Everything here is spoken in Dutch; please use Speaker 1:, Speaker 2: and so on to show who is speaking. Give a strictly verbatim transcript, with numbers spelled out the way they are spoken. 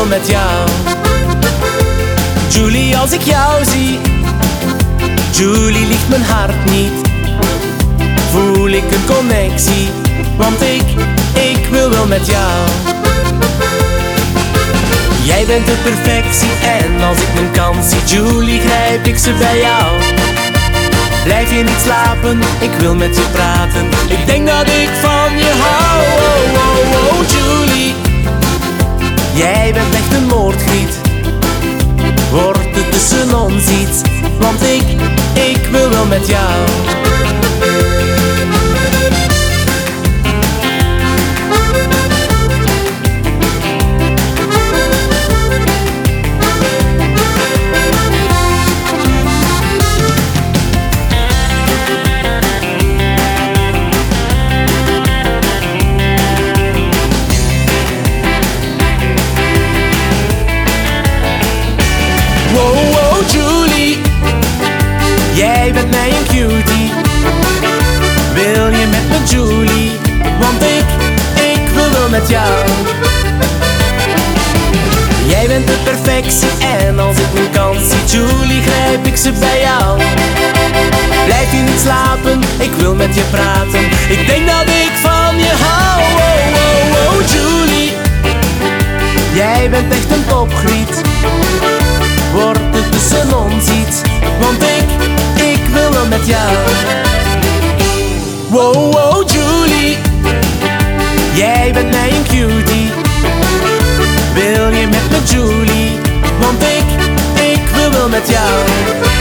Speaker 1: wil met jou. Julie, als ik jou zie, Julie, ligt mijn hart niet. Voel ik een connectie, want ik, ik wil wel met jou. Jij bent de perfectie en als ik mijn kans zie, Julie, grijp ik ze bij jou. Blijf je niet slapen, ik wil met je praten. Ik denk dat ik van je hou. Oh, oh, oh, Julie, jij bent echt een moordgriet. Wordt het tussen ons iets, want ik, ik wil wel met jou. Wow, wow, Julie, jij bent mij een cutie. Wil je met me, Julie? Want ik, ik wil wel met jou. Jij bent de perfectie en als ik mijn kans zie, Julie, grijp ik ze bij jou. Blijf je niet slapen, ik wil met je praten. Ik denk dat ik van je hou. Oh, oh, oh, Julie, jij bent echt een popgriet. Wordt het tussen ons iets, want ik, ik wil wel met jou. Wow, wow, Julie, jij bent mij een cutie. Wil je met me, Julie? Want ik, ik wil wel met jou.